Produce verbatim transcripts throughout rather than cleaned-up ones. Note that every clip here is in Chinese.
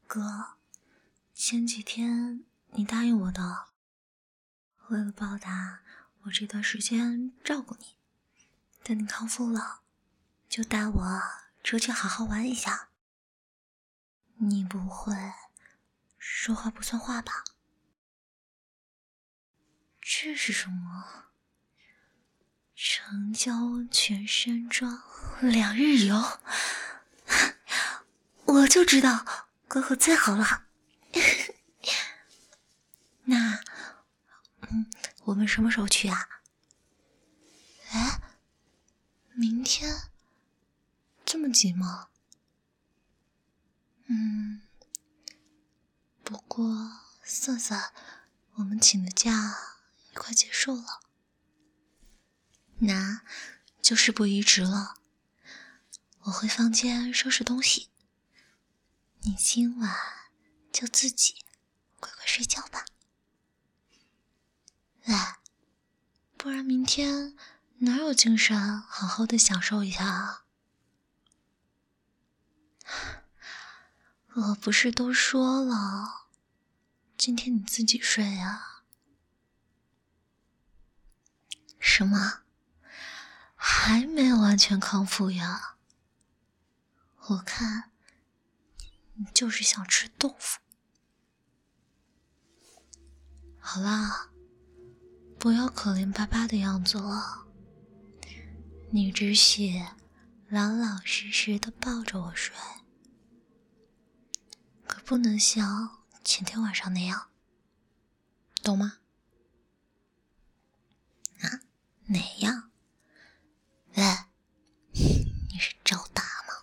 哥，前几天你答应我的，为了报答我这段时间照顾你，等你康复了，就带我出去好好玩一下。你不会说话不算话吧？这是什么？城郊温泉山庄两日游，我就知道哥哥最好了。那，嗯，我们什么时候去啊？哎，明天？这么急吗？嗯，不过算算，我们请的假也快结束了，那就事不宜迟了。我回房间收拾东西，你今晚就自己乖乖睡觉吧。哎，不然明天哪有精神好好的享受一下啊？我不是都说了，今天你自己睡啊。什么？还没完全康复呀？我看你就是想吃豆腐。好啦，不要可怜巴巴的样子了，你只许老老实实的抱着我睡，可不能像前天晚上那样，懂吗？啊？哪样？喂，你是找打吗？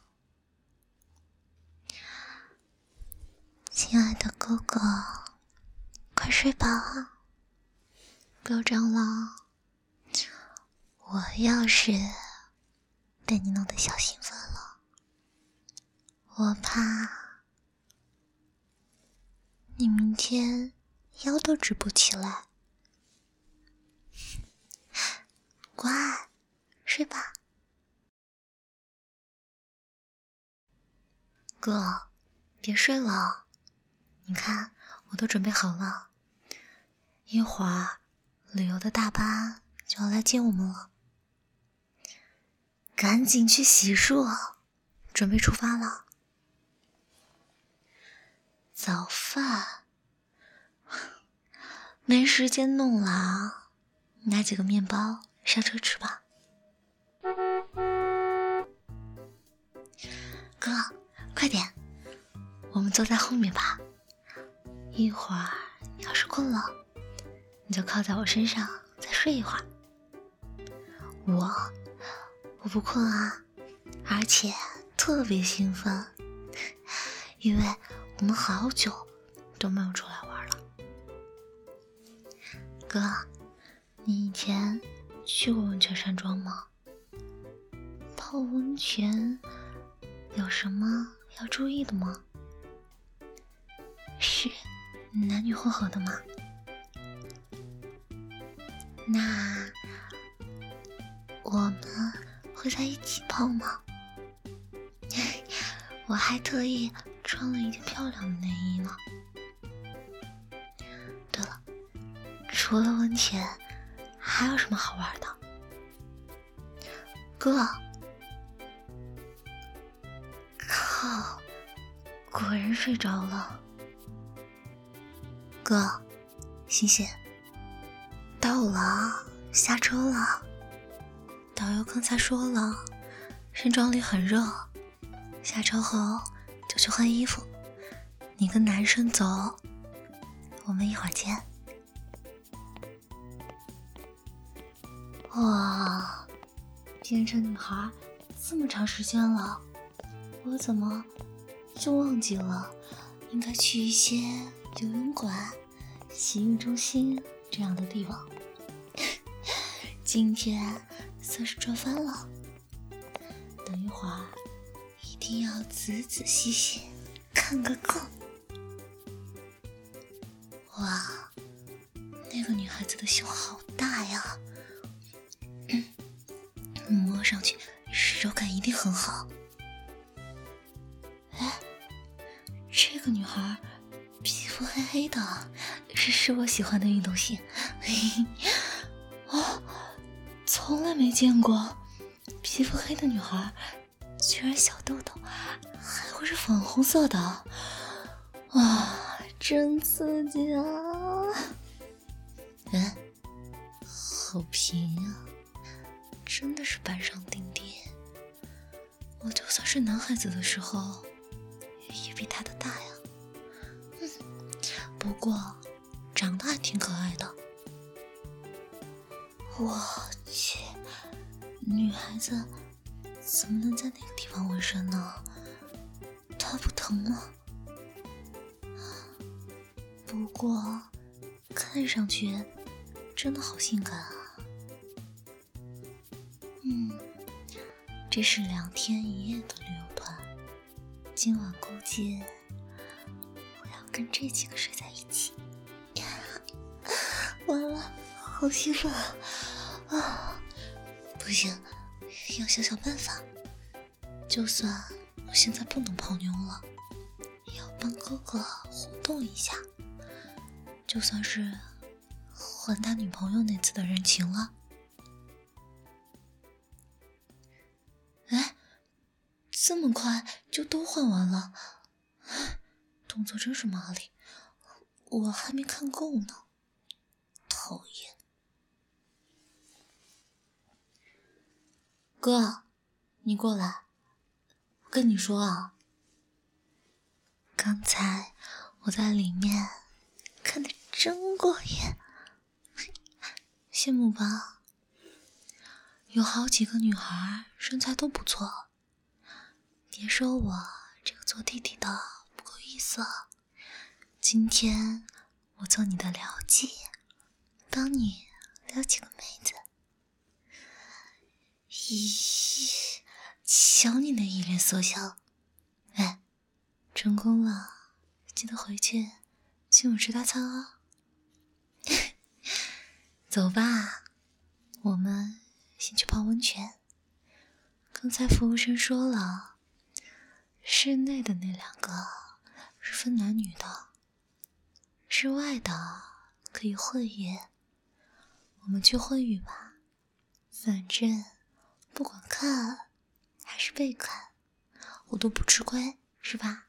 亲爱的哥哥，快睡吧，不要这样了。我要是被你弄得小兴奋了，我怕你明天腰都直不起来。乖，睡吧。哥，别睡了，你看我都准备好了，一会儿旅游的大巴就要来接我们了，赶紧去洗漱，准备出发了。早饭没时间弄了，拿几个面包上车吃吧。哥，快点，我们坐在后面吧，一会儿要是困了，你就靠在我身上再睡一会儿。我我不困啊，而且特别兴奋，因为我们好久都没有出来玩了。哥，你以前去过温泉山庄吗？泡温泉有什么要注意的吗？是男女混合的吗？那我们会在一起泡吗？我还特意穿了一件漂亮的内衣呢。对了，除了温泉还有什么好玩的？哥，靠，果然睡着了。哥，醒醒，到了，下车了。导游刚才说了，山庄里很热，下车后就去换衣服。你跟男生走，我们一会儿见。哇，变成女孩这么长时间了，我怎么就忘记了应该去一些游泳馆、洗浴中心这样的地方。今天算是赚翻了，等一会儿一定要仔仔细细看个够。哇，那个女孩子的胸好大呀，嗯，摸上去手感一定很好。哎， 这个女孩皮肤黑黑的，是是我喜欢的运动型。哦，从来没见过皮肤黑的女孩居然小痘痘还会是粉红色的，哇，真刺激啊！哎，好平啊，真的是板上钉钉。我就算是男孩子的时候也比他的大呀。嗯，不过长得还挺可爱的。我去，女孩子怎么能在那个地方纹身呢？它不疼吗？不过看上去真的好性感啊。嗯，这是两天一夜的旅游团，今晚估计我要跟这几个睡在一起。完了，好兴奋啊！啊，不行，要想想办法。就算我现在不能泡妞了，也要帮哥哥互动一下，就算是还他女朋友那次的人情了。哎，这么快就都换完了，动作真是麻利，我还没看够呢，讨厌。哥，你过来，我跟你说啊，刚才我在里面看得真过瘾，羡慕吧？有好几个女孩身材都不错，别说我这个做弟弟的不够意思了。今天我做你的僚机，帮你撩几个妹子。咦，瞧你那一脸色相。哎，成功了，记得回去请我吃大餐啊。走吧，我们先去泡温泉。刚才服务生说了，室内的那两个是分男女的，室外的可以混浴。我们去混浴吧，反正不管看还是被看，我都不吃亏，是吧？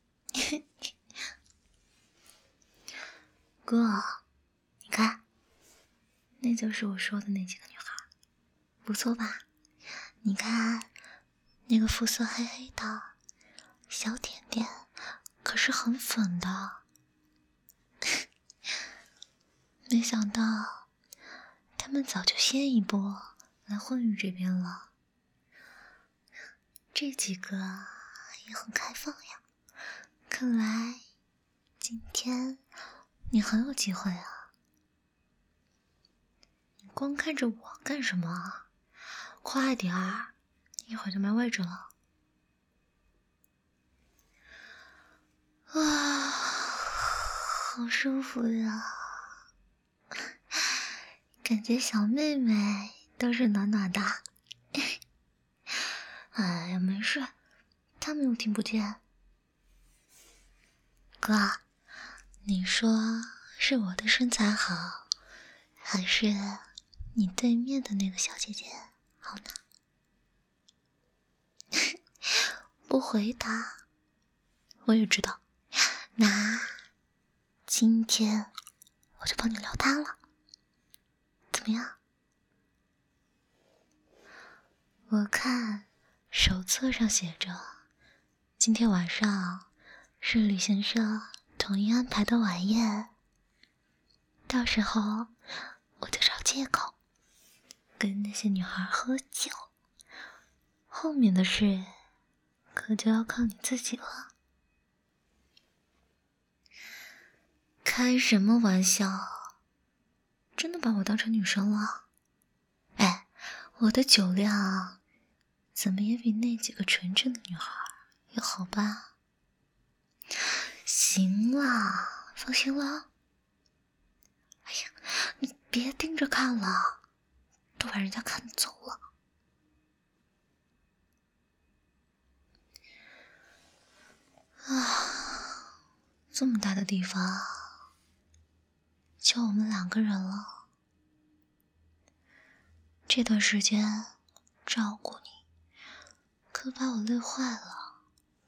哥，你看，那就是我说的那几个女孩，不错吧？你看，那个肤色黑黑的小点点，可是很粉的。没想到，他们早就先一步来混浴这边了。这几个也很开放呀，看来今天你很有机会啊。你光看着我干什么啊？快点儿，一会儿就没位置了。哇，好舒服呀，感觉小妹妹都是暖暖的。哎呀，没事，他们又听不见。哥，你说是我的身材好，还是你对面的那个小姐姐好呢？不回答，我也知道。那今天我就帮你撩她了，怎么样？我看手册上写着，今天晚上是旅行社统一安排的晚宴，到时候我就找借口跟那些女孩喝酒，后面的事可就要靠你自己了。开什么玩笑，真的把我当成女生了？哎，我的酒量怎么也比那几个纯真的女孩要好吧？行了，放心了。哎呀，你别盯着看了，都把人家看走了。啊， 这么大的地方，就我们两个人了。这段时间照顾你，可把我累坏了。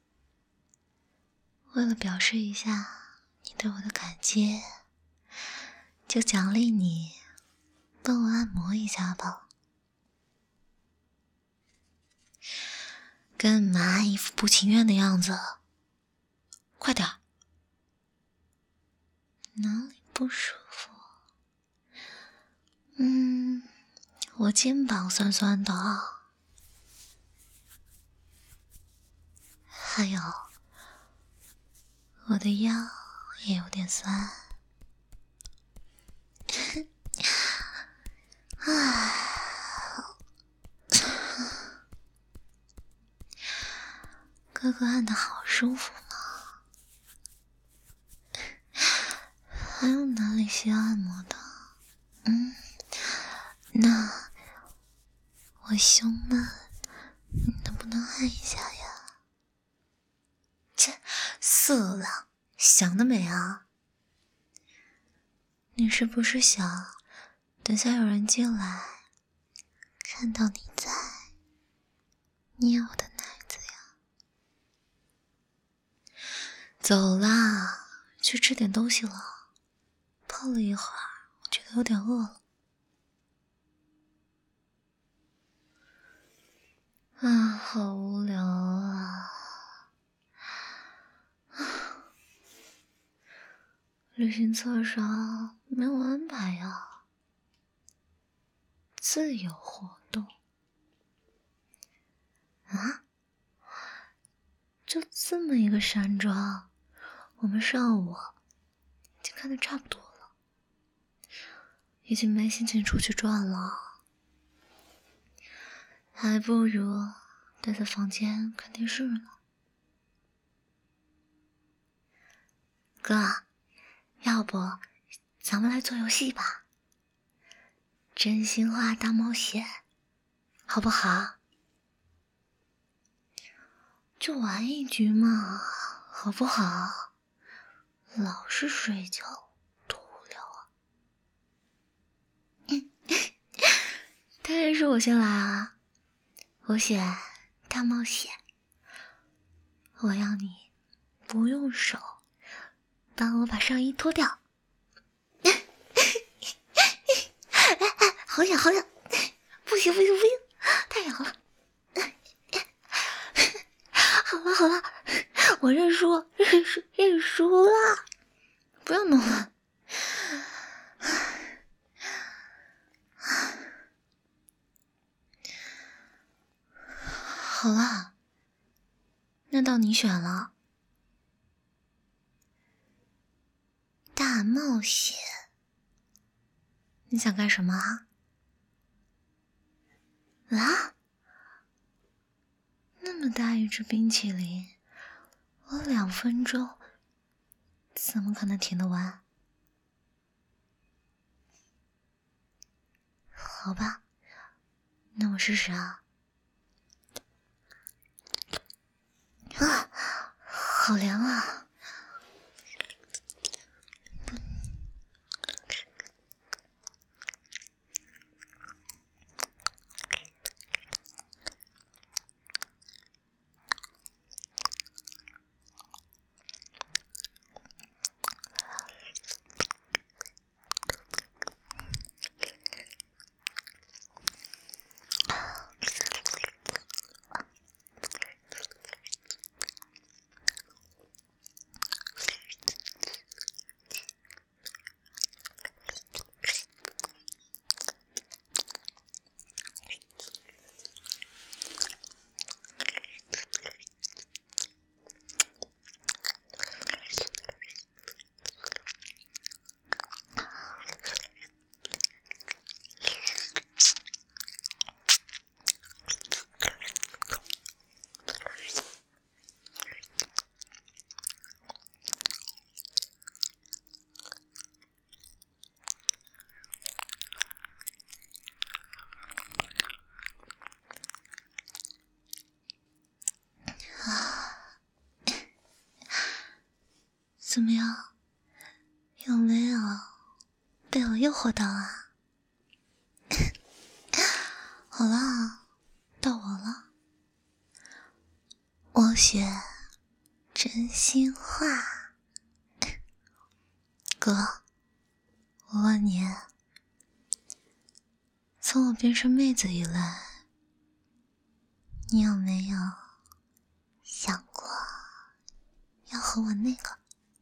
为了表示一下你对我的感激，就奖励你帮我按摩一下吧。干嘛一副不情愿的样子？快点！哪里不舒服？嗯，我肩膀酸酸的，还有我的腰也有点酸。唉，哥哥按得好舒服呢。还有哪里需要按摩的？嗯，那我胸闷，你能不能按一下呀？切，色狼，想得美啊！你是不是想等下有人进来，看到你在捏我的奶子呀？走啦，去吃点东西了。泡了一会儿，我觉得有点饿了。啊，好无聊啊！旅行册上没有安排呀。自由活动啊？就这么一个山庄，我们上午已经看得差不多了，已经没心情出去转了，还不如待在房间看电视呢。哥，要不咱们来做游戏吧？真心话大冒险，好不好？就玩一局嘛，好不好？老是睡觉，多无聊啊！当然是我先来啊！我选大冒险，我要你不用手，帮我把上衣脱掉。好痒好痒，不行不行不行，太痒了。好了好了，我认输认输认输了，不要弄了。好了，那到你选了。大冒险，你想干什么啊？啊？那么大一支冰淇淋，我两分钟怎么可能舔得完？好吧，那我试试啊。啊，好凉啊！ 怎么样？有没有被我诱惑到啊？好了，到我了。我写真心话。哥，我问你，从我变成妹子以来，你有没有想过要和我那个？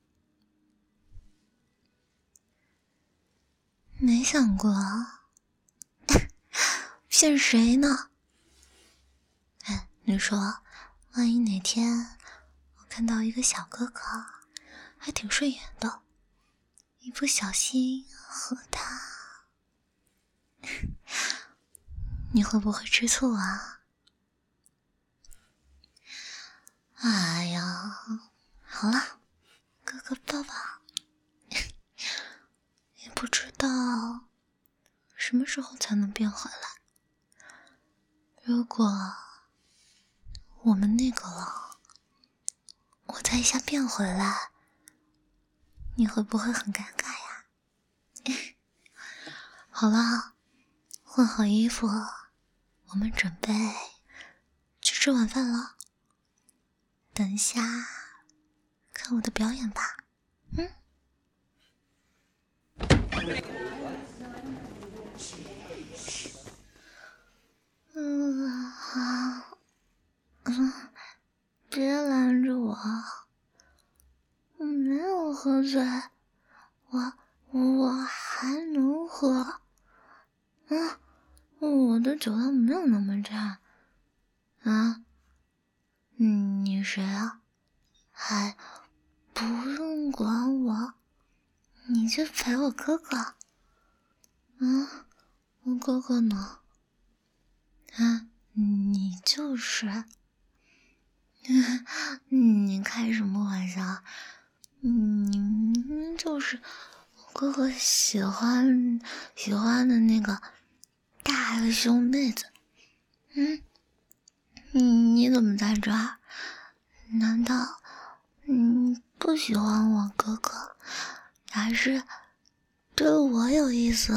没想过啊。骗谁呢？哎，你说，万一哪天我看到一个小哥哥还挺顺眼的，一不小心和他，你会不会吃醋啊？哎呀，好了，哥哥抱抱。也不知道什么时候才能变回来。如果我们那个了，我再一下变回来，你会不会很尴尬呀？好了，换好衣服，我们准备去吃晚饭了。等一下看我的表演吧。嗯。嗯啊，嗯，别拦着我，我没有喝醉，我我还能喝。嗯，我的酒量没有那么差。啊，你谁啊？还不用管我，你去陪我哥哥。嗯，我哥哥呢？啊，你就是。你开什么玩笑？你明明就是我哥哥喜欢喜欢的那个大胸妹子。嗯，你怎么在这儿？难道你不喜欢我哥哥，还是对我有意思？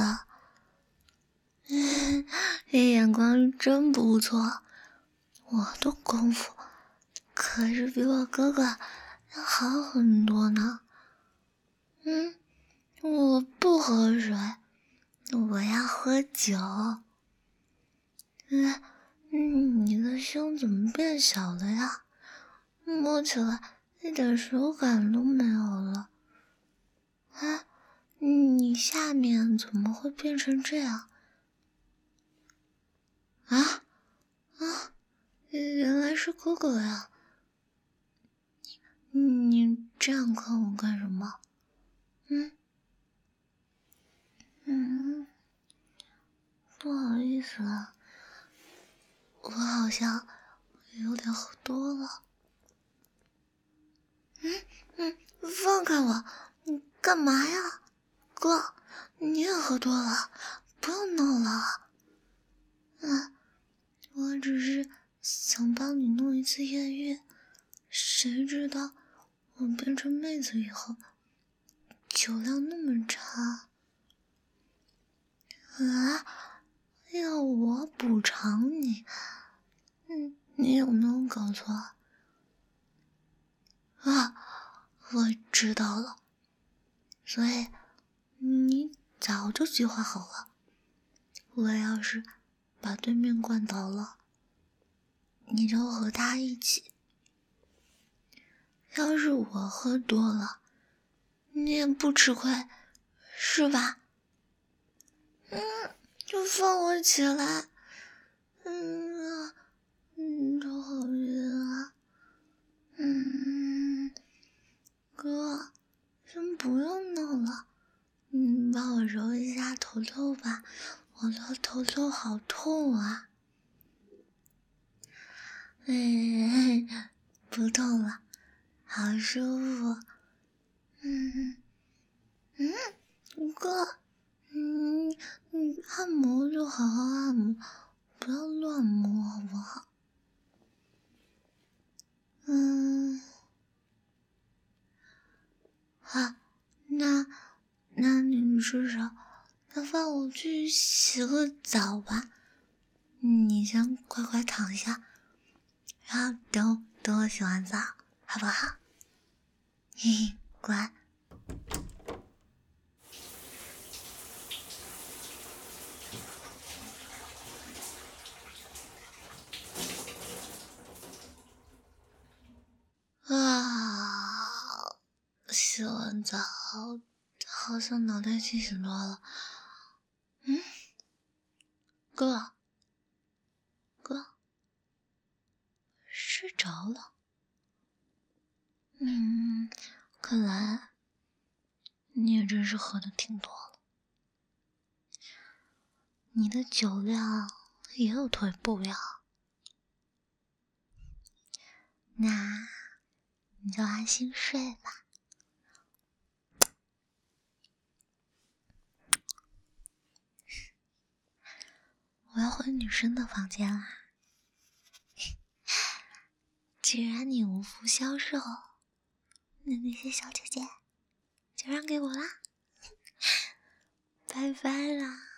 嗯，这眼光真不错，我的功夫可是比我哥哥要好很多呢。嗯，我不喝水，我要喝酒。嗯，你的胸怎么变小了呀？摸起来一点手感都没有了。啊，你下面怎么会变成这样？啊啊，原来是哥哥呀！你你这样看我干什么？嗯嗯，不好意思啊，我好像有点喝多了。嗯嗯，放开我！你干嘛呀？哥，你也喝多了，不要闹了。嗯，我只是想帮你弄一次艳遇，谁知道我变成妹子以后，酒量那么差。啊，要我补偿你？嗯，你有没有搞错？啊，我知道了，所以你早就计划好了。我要是把对面灌倒了，你就和他一起。要是我喝多了，你也不吃亏，是吧？嗯，就放我起来。嗯啊，嗯，头好晕啊。嗯，哥，先不要闹了，你帮我揉一下头头吧，我的头头好痛啊。哎，不痛了，好舒服。嗯嗯，哥，嗯嗯，按摩就好好按摩，不要乱摸，好不好？嗯， 啊，那那你至少那放我去洗个澡吧。你先乖乖躺下，然后等等我洗完澡，好不好？嘿嘿，乖。啊，洗完澡好像脑袋清醒多了。嗯，哥，哥，睡着了。嗯，看来你也真是喝的挺多了，你的酒量也有退步呀。那你就安心睡吧。我要回女生的房间啦。既然你无福消受，那那些小姐姐就让给我啦。拜拜啦。